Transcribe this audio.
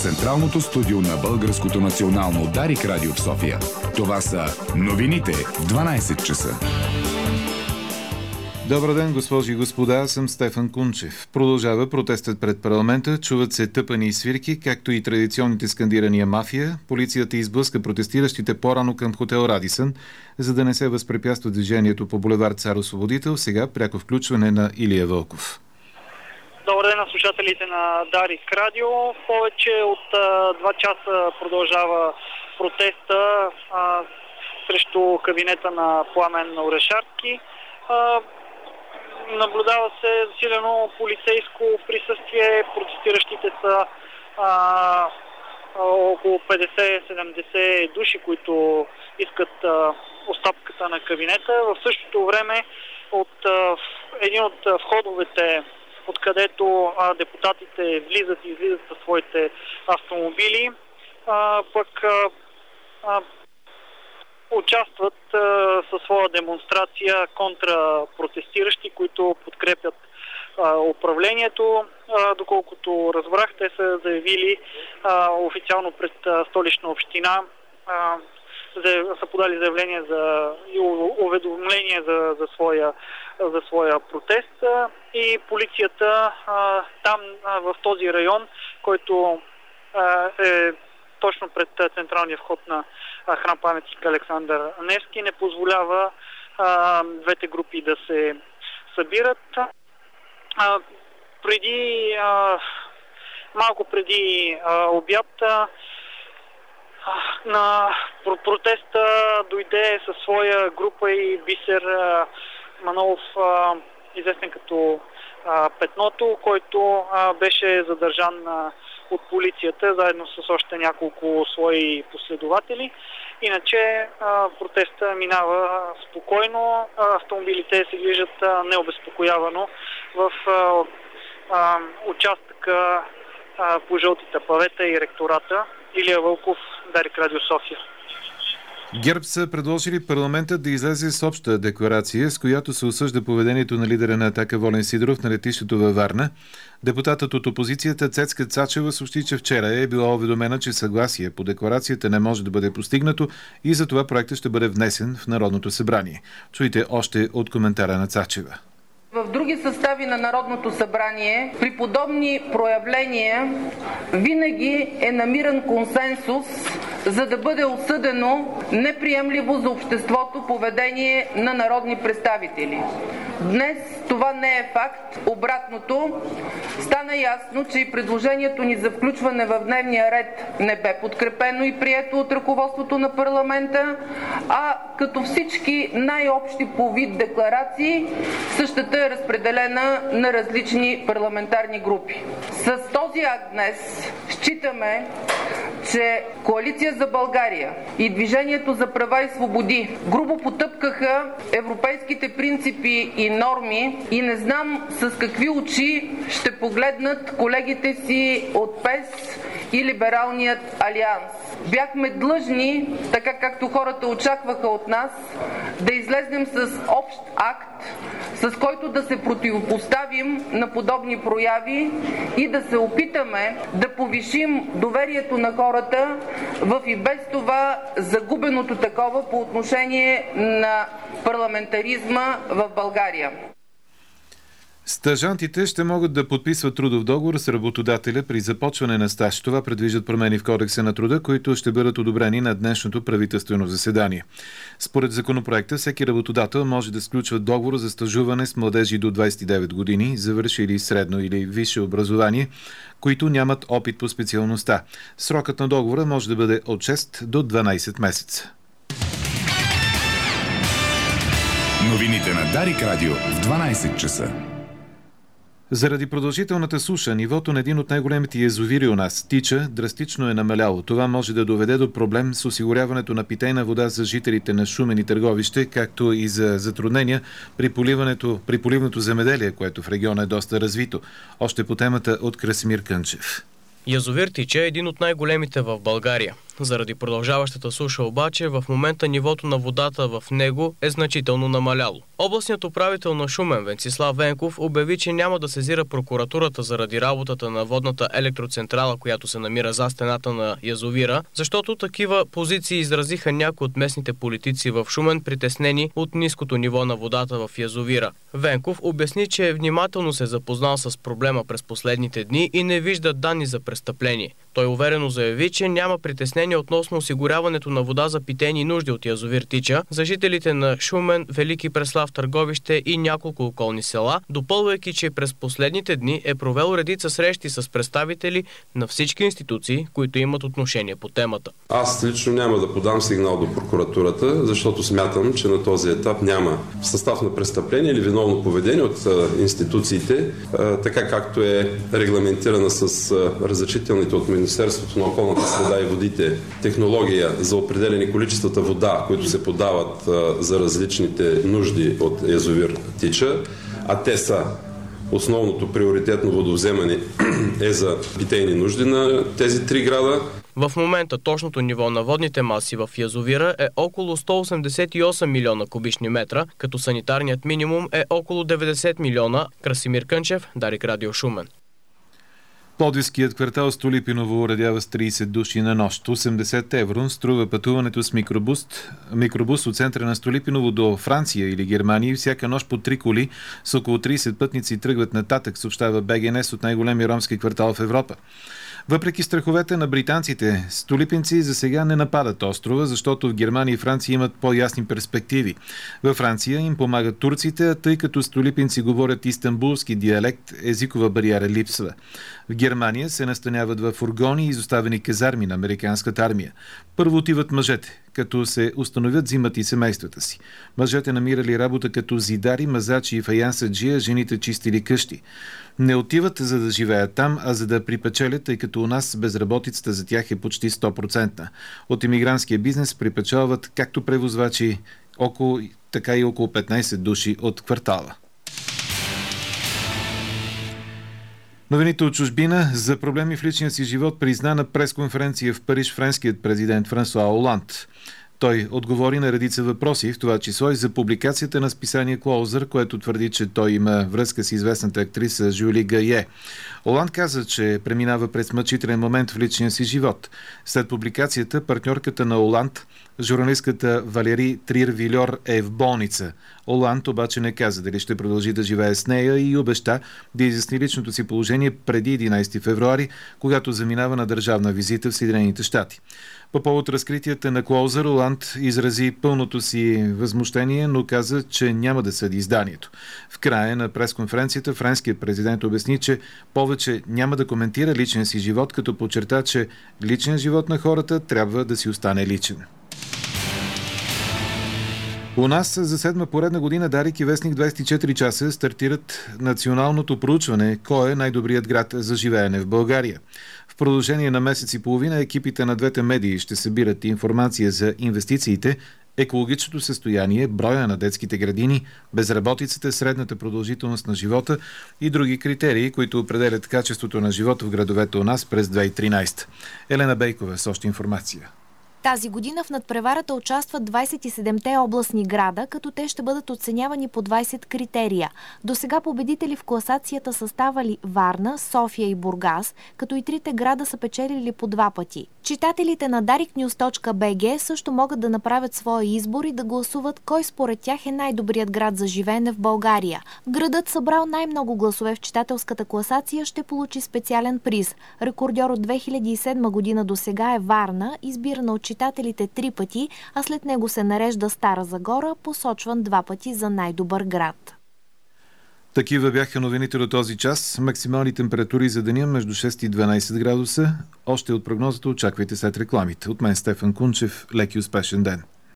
централното студио на Българското национално Дарик радио в София. Това са новините в 12 часа. Добър ден, госпожи и господа, аз съм Стефан Кунчев. Продължава протестът пред парламента, чуват се тъпани и свирки, както и традиционните скандирания мафия. Полицията изблъска протестиращите по-рано към хотел Радисън, за да не се възпрепятства движението по булевард Цар-Освободител. Сега пряко включване на Илия Вълков. Добър ден на слушателите на Дарик радио. Повече от 2 часа продължава протеста срещу кабинета на Пламен Орешарски. Наблюдава се засилено полицейско присъствие. Протестиращите са около 50-70 души, които искат оставката на кабинета. В същото време от един от входовете, откъдето депутатите влизат и излизат със своите автомобили, пък участват със своя демонстрация контра протестиращи, които подкрепят управлението. Доколкото разбрах, те са заявили официално пред Столична община, са подали заявление и уведомление за своя протест, и полицията там в този район, който е точно пред централния вход на храм паметник Александър Невски, не позволява двете групи да се събират. Малко преди обяд на протеста дойде със своя група и Бисер Манолов, известен като Петното, който беше задържан от полицията, заедно с още няколко свои последователи. Иначе протеста минава спокойно, автомобилите се движат необезпокоявано в участъка по жълтите павета и ректората. Илия Вълков, Дарик радио София. ГЕРБ са предложили парламентът да излезе с обща декларация, с която се осъжда поведението на лидера на Атака Волен Сидеров на летището във Варна. Депутатът от опозицията Цецка Цачева съобщи, че вчера е била уведомена, че съгласие по декларацията не може да бъде постигнато и затова проектът ще бъде внесен в Народното събрание. Чуйте още от коментара на Цачева. В други състави на Народното събрание при подобни проявления винаги е намиран консенсус, за да бъде осъдено неприемливо за обществото поведение на народни представители. Днес това не е факт. Обратното, стана ясно, че и предложението ни за включване в дневния ред не бе подкрепено и прието от ръководството на парламента, а като всички най-общи по вид декларации, същата е разпределена на различни парламентарни групи. С този акт днес считаме, че Коалиция за България и Движението за права и свободи грубо потъпкаха европейските принципи и норми и не знам с какви очи ще погледнат колегите си от ПЕС и Либералният алианс. Бяхме длъжни, така както хората очакваха от нас, да излезнем с общ акт, с който да се противопоставим на подобни прояви и да се опитаме да повишим доверието на хората в и без това загубеното такова по отношение на парламентаризма в България. Стажантите ще могат да подписват трудов договор с работодателя при започване на стаж. Това предвиждат промени в Кодекса на труда, които ще бъдат одобрени на днешното правителствено заседание. Според законопроекта, всеки работодател може да сключва договор за стажуване с младежи до 29 години, завършили средно или висше образование, които нямат опит по специалността. Срокът на договора може да бъде от 6 до 12 месеца. Новините на Дарик радио в 12 часа. Заради продължителната суша, нивото на един от най-големите язовири у нас, Тича, драстично е намаляло. Това може да доведе до проблем с осигуряването на питейна вода за жителите на Шумен и Търговище, както и за затруднения при поливното земеделие, което в региона е доста развито. Още по темата от Красимир Кънчев. Язовир Тича е един от най-големите в България. Заради продължаващата суша обаче, в момента нивото на водата в него е значително намаляло. Областният управител на Шумен Венцислав Венков обяви, че няма да сезира прокуратурата заради работата на водната електроцентрала, която се намира за стената на язовира, защото такива позиции изразиха някои от местните политици в Шумен, притеснени от ниското ниво на водата в язовира. Венков обясни, че внимателно се е запознал с проблема през последните дни и не вижда данни за престъпление. Той уверено заяви, че няма притеснение относно осигуряването на вода за питейни нужди от язовир Тича за жителите на Шумен, Велики Преслав, Търговище и няколко околни села, допълвайки, че през последните дни е провел редица срещи с представители на всички институции, които имат отношение по темата. Аз лично няма да подам сигнал до прокуратурата, защото смятам, че на този етап няма състав на престъпление или виновно поведение от институциите, така както е регламентирана с разрешителните от Министерството на околната среда и водите технология за определени количествата вода, които се подават за различните нужди от язовир Тича, а те са основното приоритетно водовземане е за питейни нужди на тези 3 града. В момента точното ниво на водните маси в язовира е около 188 милиона кубични метра, като санитарният минимум е около 90 милиона. Красимир Кънчев, Дарик Радио Шумен. Пловдивският квартал Столипиново уредява с 30 души на нощ. 80 евро струва пътуването с микробус от центъра на Столипиново до Франция или Германия. Всяка нощ по 3 коли с около 30 пътници тръгват нататък, съобщава БГНС от най-големия ромски квартал в Европа. Въпреки страховете на британците, столипинци за сега не нападат острова, защото в Германия и Франция имат по-ясни перспективи. Във Франция им помагат турците, тъй като столипинци говорят истанбулски диалект, езикова бариера липсва. В Германия се настаняват в фургони и изоставени казарми на американската армия. Първо отиват мъжете, като се установят, взимат и семействата си. Мъжете намирали работа като зидари, мазачи и фаянсаджия, жените чистили къщи. Не отиват за да живеят там, а за да припечелят, тъй като у нас безработицата за тях е почти 100%. От имигрантския бизнес припечелват както превозвачи, така и около 15 души от квартала. Новините от чужбина. За проблеми в личния си живот призна на пресконференция в Париж френският президент Франсуа Оланд. Той отговори на редица въпроси, в това число и за публикацията на списание Клоузър, което твърди, че той има връзка с известната актриса Жюли Гае. Оланд каза, че преминава през мъчителен момент в личния си живот. След публикацията, партньорката на Оланд, журналистката Валери Триер-Вильор, е в болница. Оланд обаче не каза дали ще продължи да живее с нея и обеща да изясни личното си положение преди 11 февруари, когато заминава на държавна визита в Съединените щати. По повод разкритията на Клоузър, Оланд изрази пълното си възмущение, но каза, че няма да съди изданието. В края на пресконференцията френският президент обясни, че повече няма да коментира личния си живот, като подчерта, че личният живот на хората трябва да си остане личен. У нас за 7-ма поредна година Дарик и Вестник 24 часа стартират националното проучване «Кой е най-добрият град за живеене в България?». В продължение на месец и половина екипите на двете медии ще събират информация за инвестициите, екологичното състояние, броя на детските градини, безработицата, средната продължителност на живота и други критерии, които определят качеството на живота в градовете у нас през 2013. Елена Бейкова с още информация. Тази година в надпреварата участват 27-те областни града, като те ще бъдат оценявани по 20 критерия. До сега победители в класацията са ставали Варна, София и Бургас, като и трите града са печелили по 2 пъти. Читателите на dariknews.bg също могат да направят своя избор и да гласуват кой според тях е най-добрият град за живеене в България. Градът, събрал най-много гласове в читателската класация, ще получи специален приз. Рекордьор от 2007 година до сега е Варна, избирана от читателите 3 пъти, а след него се нарежда Стара Загора, посочван 2 пъти за най-добър град. Такива бяха новините до този час. Максимални температури за деня между 6 и 12 градуса. Още от прогнозата очаквайте след рекламите. От мен Стефан Кунчев. Лек и успешен ден.